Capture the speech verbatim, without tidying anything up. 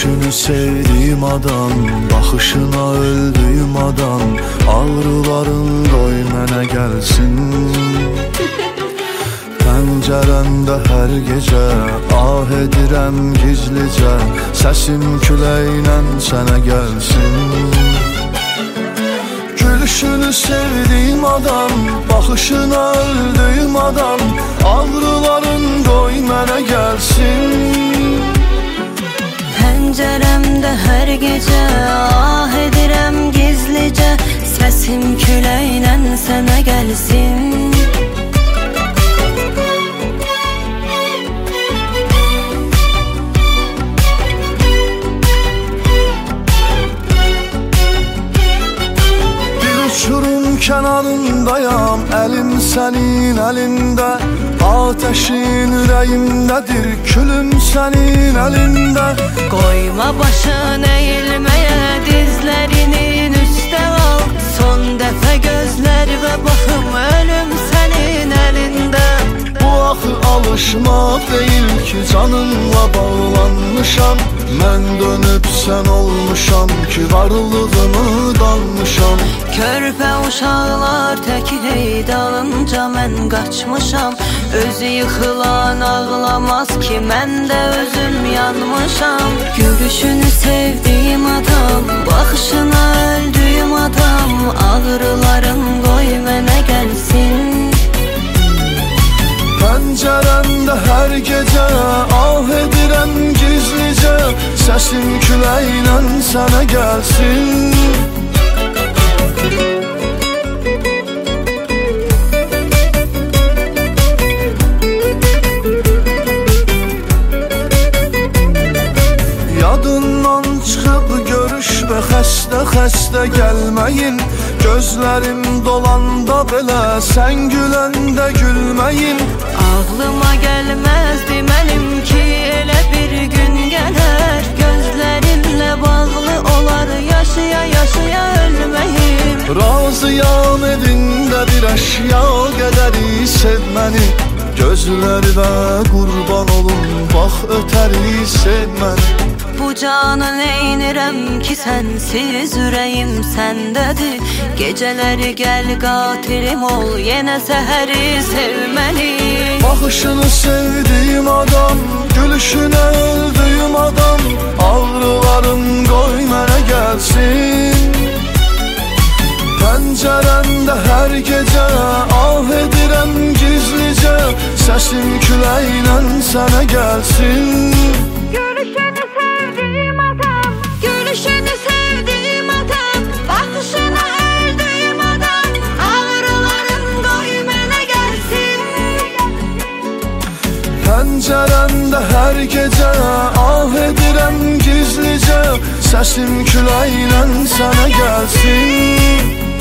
Gülüşünü sevdiğim adam, baxışına öldüğüm adam. Ağrıların qoy mənə gəlsin. Pəncərəndə hər gecə ah edirəm gizlicə. Səsim küləklə sənə gəlsin. Gülüşünü sevdiğim adam, baxışına öldüğüm adam. Ağrıların qoy mənə gəlsin. Pəncərəmdə hər gecə ah edirəm gizlicə. Səsim küləklə sənə gəlsin. Kənarındayam, əlim sənin əlində. Ateşin ürəyimdədir, külüm sənin əlində. Qoyma başın əyilməyə, dizlərinin üstə al. Son dəfə gözlər və baxım, ölüm sənin əlində. Bu axı alışmaq deyil ki, canınla bağlanmışam. Mən dönüb sən olmuşam ki, varlığımı danmışam. Körpə uşaqlar tək hey dalınca mən qaçmışam. Özü yıxılan ağlamaz ki, mən də özüm yanmışam. Gülüşünü sevdiğim adam, baxışına öldüğüm adam. Ağrıların qoy mənə gəlsin. Pəncərəndə hər gecə ah edirəm gizlicə. Səsim küləklə sənə gəlsin. Yadından çıxıb görüşmə, xəstə-xəstə gəlməyin. Gözlərim dolanda belə, sən güləndə gülməyin. Ağlıma gəlməzdi mənim ki, elə bir gün gələr. Gözlərinlə bağlı olar, yaşaya-yaşaya ölməyim. Razıyam evində bir əşya qədəri sevməni. Gözlərinə qurban olum, bax ötəri sevməni. Bu canı neynirəm ki, sənsiz ürəyim səndədir. Gecələri gəl qatilim ol, yenə səhəri sevməli. Baxışını sevdiğim adam, gülüşünə öldüğüm adam. Ağrıların qoy mənə gəlsin. Pəncərəndə hər gecə ah edirəm gizlicə. Səsim küləklə sənə gəlsin. Gülüşünü sevdiğim adam, gülüşünü sevdiğim adam. Baxışına öldüğüm adam. Ağrıların qoy mənə gəlsin. Pəncərəndə hər gecə ah edirəm gizlicə. Səsim küləklə sənə gəlsin.